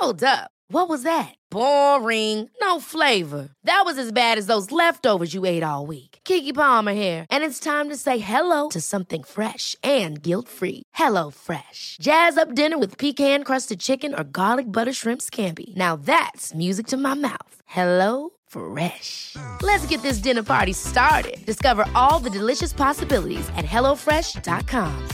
Hold up. What was that? Boring. No flavor. That was as bad as those leftovers you ate all week. Keke Palmer here, and it's time to say hello to something fresh and guilt-free. Hello Fresh. Jazz up dinner with pecan-crusted chicken or garlic butter shrimp scampi. Now that's music to my mouth. Hello Fresh. Let's get this dinner party started. Discover all the delicious possibilities at hellofresh.com.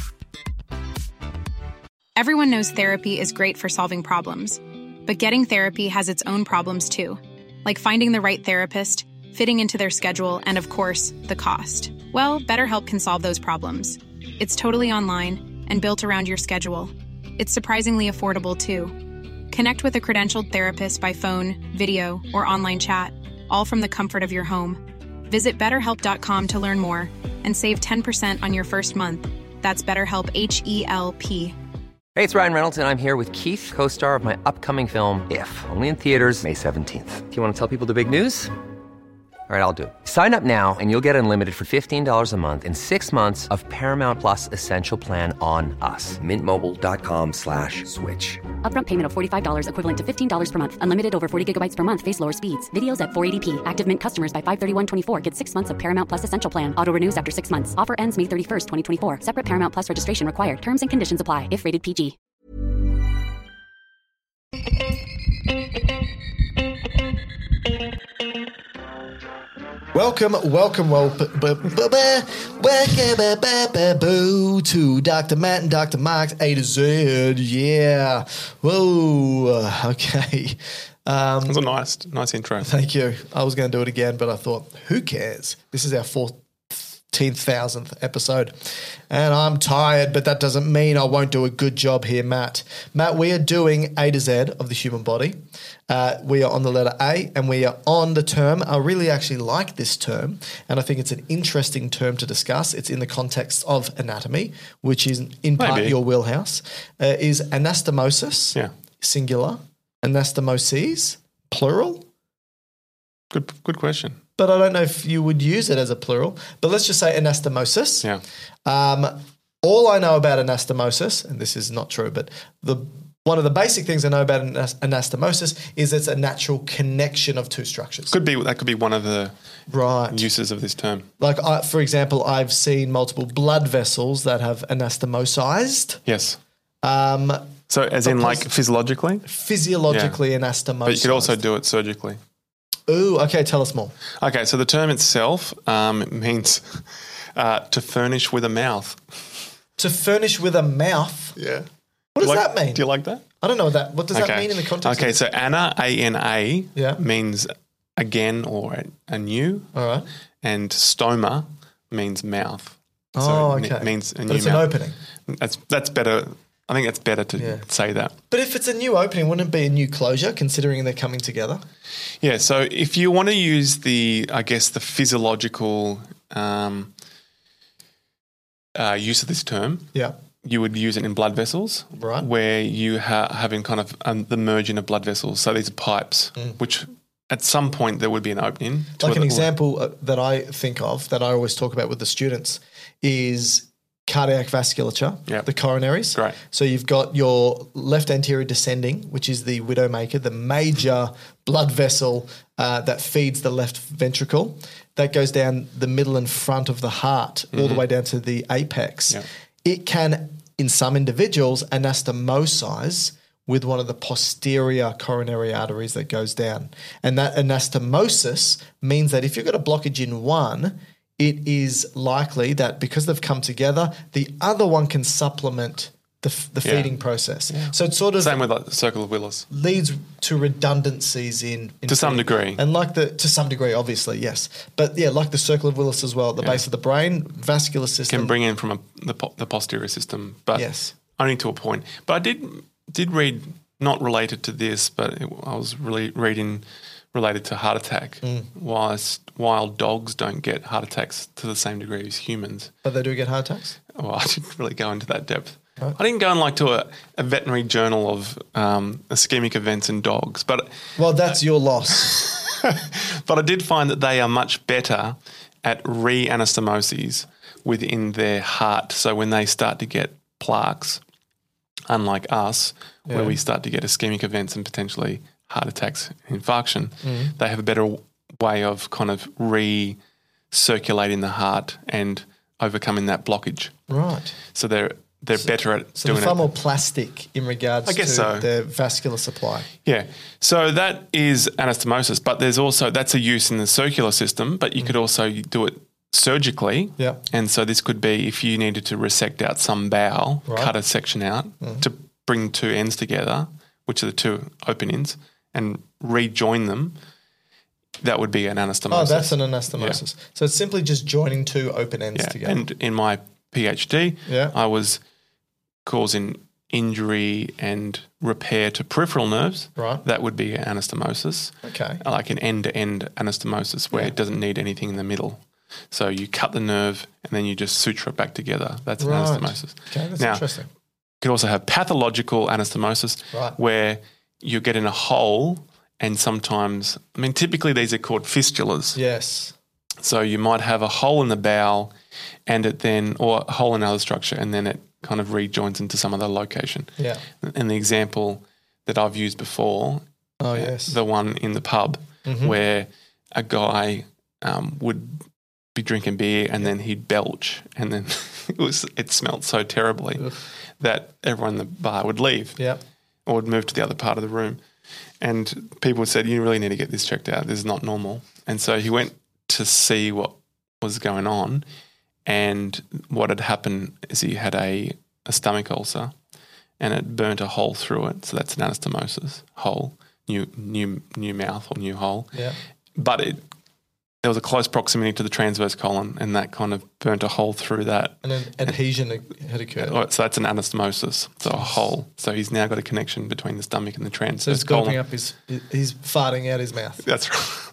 Everyone knows therapy is great for solving problems. But getting therapy has its own problems too, like finding the right therapist, fitting into their schedule, and of course, the cost. Well, BetterHelp can solve those problems. It's totally online and built around your schedule. It's surprisingly affordable too. Connect with a credentialed therapist by phone, video, or online chat, all from the comfort of your home. Visit BetterHelp.com to learn more and save 10% on your first month. That's BetterHelp, H-E-L-P. Hey, it's Ryan Reynolds, and I'm here with Keith, co-star of my upcoming film, If, only in theaters May 17th. Do you want to tell people the big news? All right, I'll do it. Sign up now and you'll get unlimited for $15 a month and 6 months of Paramount Plus Essential Plan on us. MintMobile.com/switch. Upfront payment of $45 equivalent to $15 per month. Unlimited over 40 gigabytes per month. Face lower speeds. Videos at 480p. Active Mint customers by 531.24 get 6 months of Paramount Plus Essential Plan. Auto renews after 6 months. Offer ends May 31st, 2024. Separate Paramount Plus registration required. Terms and conditions apply if rated PG. Welcome to Dr. Matt and Dr. Mark's A to Z. Yeah. Whoa. Okay. That was a nice intro. Thank you. I was going to do it again, but I thought, who cares? This is our 14,000th episode. And I'm tired, but that doesn't mean I won't do a good job here, Matt. Matt, we are doing A to Z of the human body. We are on the letter A, and we are on the term. I really actually like this term, and I think it's an interesting term to discuss. It's in the context of anatomy, which is in part your wheelhouse. Is anastomosis, singular, anastomoses, plural? Good question. But I don't know if you would use it as a plural. But let's just say anastomosis. Yeah. All I know about anastomosis, and this is not true, but one of the basic things I know about anastomosis is it's a natural connection of two structures. That could be one of the uses of this term. Like, for example, I've seen multiple blood vessels that have anastomosized. Yes. So as in like physiologically? Physiologically anastomosized. But you could also do it surgically. Ooh, okay, tell us more. Okay, so the term itself means to furnish with a mouth. To furnish with a mouth? Yeah. What does that mean? Do you like that? I don't know what does that mean in the context Okay, of so ana, A-N-A, means again or anew. All right. And stoma means mouth. Oh, so okay. It means a new but it's mouth. an opening. That's better. I think it's better to say that. But if it's a new opening, wouldn't it be a new closure, considering they're coming together? Yeah, so if you want to use the physiological use of this term, you would use it in blood vessels, right? Where you having kind of the merging of blood vessels. So these are pipes, which at some point there would be an opening. Like an example that I think of, that I always talk about with the students, is cardiac vasculature, the coronaries. Great. So you've got your left anterior descending, which is the widowmaker, the major blood vessel that feeds the left ventricle. That goes down the middle and front of the heart, all the way down to the apex. Yep. It can, in some individuals, anastomosize with one of the posterior coronary arteries that goes down. And that anastomosis means that if you've got a blockage in one, it is likely that because they've come together, the other one can supplement the feeding process. Yeah. So it's sort of... Same with like the circle of Willis. Leads to redundancies in to some degree. And to some degree, obviously, yes. But yeah, like the circle of Willis as well, at the base of the brain, vascular system. Can bring in from the posterior system, but only to a point. But I did read, not related to this, but I was really reading related to heart attack, while dogs don't get heart attacks to the same degree as humans. But they do get heart attacks? Well, I didn't really go into that depth. Right. I didn't go in to a veterinary journal of ischemic events in dogs. But well, that's your loss. But I did find that they are much better at reanastomoses within their heart. So when they start to get plaques, unlike us, where we start to get ischemic events and potentially heart attacks, infarction, they have a better way of kind of recirculating the heart and overcoming that blockage. Right. So they're better at so doing they're far more plastic in regards to their vascular supply. Yeah. So that is anastomosis, but there's also, that's a use in the circular system, but you could also do it surgically. Yeah. And so this could be if you needed to resect out some bowel, cut a section out to bring two ends together, which are the two openings, and rejoin them, that would be an anastomosis. Oh, that's an anastomosis. Yeah. So it's simply just joining two open ends together. And in my PhD, I was causing injury and repair to peripheral nerves. Right. That would be anastomosis. Okay. Like an end-to-end anastomosis where it doesn't need anything in the middle. So you cut the nerve and then you just suture it back together. That's an anastomosis. Okay, that's interesting. You could also have pathological anastomosis where you're getting a hole and sometimes, I mean, typically these are called fistulas. Yes. So you might have a hole in the bowel and it then, or a hole in another structure, and then it kind of rejoins into some other location. Yeah. And the example that I've used before, the one in the pub where a guy would be drinking beer and then he'd belch and then it smelled so terribly that everyone in the bar would leave or would move to the other part of the room. And people said, you really need to get this checked out. This is not normal. And so he went to see what was going on, and what had happened is he had a stomach ulcer and it burnt a hole through it. So that's an anastomosis, hole, new mouth or new hole. Yeah. But there was a close proximity to the transverse colon and that kind of burnt a hole through that. And an adhesion had occurred. So that's an anastomosis, so a hole. So he's now got a connection between the stomach and the transverse colon. So he's gulping up he's farting out his mouth. That's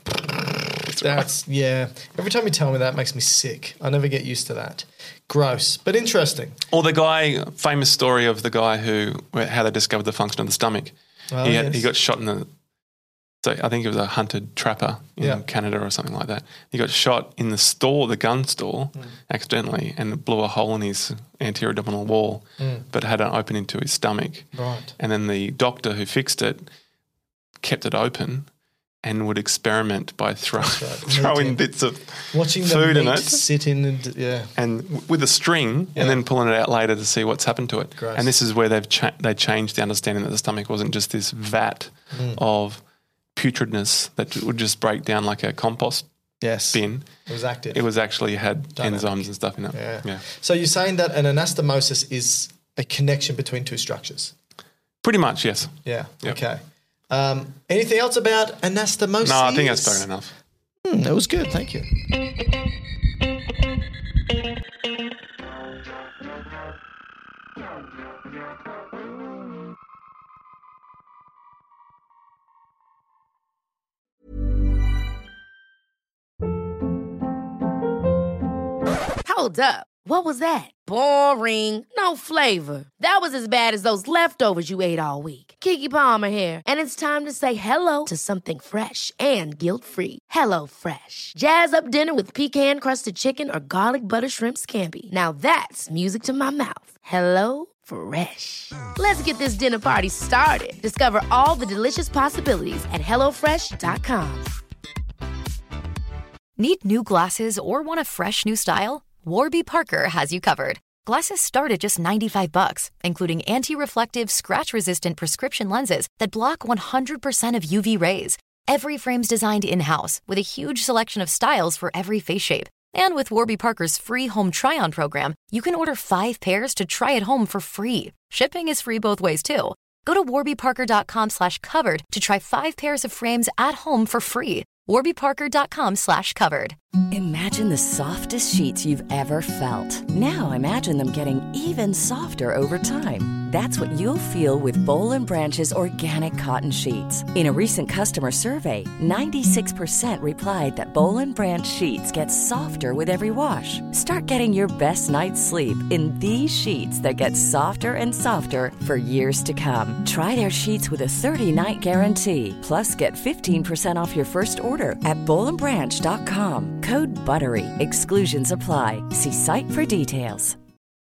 right. That's Every time you tell me that, it makes me sick. I never get used to that. Gross, but interesting. Or the guy, famous story of the guy how they discovered the function of the stomach. Oh, He got shot so I think it was a hunted trapper in Canada or something like that. He got shot in the gun store, accidentally, and blew a hole in his anterior abdominal wall, but had an opening to his stomach. Right. And then the doctor who fixed it kept it open and would experiment by throwing bits of watching food the in meat it, sit in and with a string, and then pulling it out later to see what's happened to it. Gross. And this is where they changed the understanding that the stomach wasn't just this vat of putridness that would just break down like a compost bin. It was active. It was actually had enzymes and stuff in it. Yeah. So you're saying that an anastomosis is a connection between two structures? Pretty much, yes. Yeah. Yep. Okay. Anything else about anastomosis? No, I think that's fair enough. That was good. Thank you. Hold up. What was that? Boring. No flavor. That was as bad as those leftovers you ate all week. Keke Palmer here, and it's time to say hello to something fresh and guilt-free. Hello Fresh. Jazz up dinner with pecan-crusted chicken or garlic butter shrimp scampi. Now that's music to my mouth. Hello Fresh. Let's get this dinner party started. Discover all the delicious possibilities at HelloFresh.com. Need new glasses or want a fresh new style? Warby Parker has you covered. Glasses start at just $95, including anti-reflective, scratch-resistant prescription lenses that block 100% of UV rays. Every frame's designed in-house with a huge selection of styles for every face shape. And with Warby Parker's free home try-on program, you can order 5 pairs to try at home for free. Shipping is free both ways, too. Go to warbyparker.com/covered to try 5 pairs of frames at home for free. warbyparker.com/covered. Imagine the softest sheets you've ever felt. Now imagine them getting even softer over time. That's what you'll feel with Boll & Branch's organic cotton sheets. In a recent customer survey, 96% replied that Boll & Branch sheets get softer with every wash. Start getting your best night's sleep in these sheets that get softer and softer for years to come. Try their sheets with a 30-night guarantee. Plus, get 15% off your first order at bollandbranch.com. Code BUTTERY. Exclusions apply. See site for details.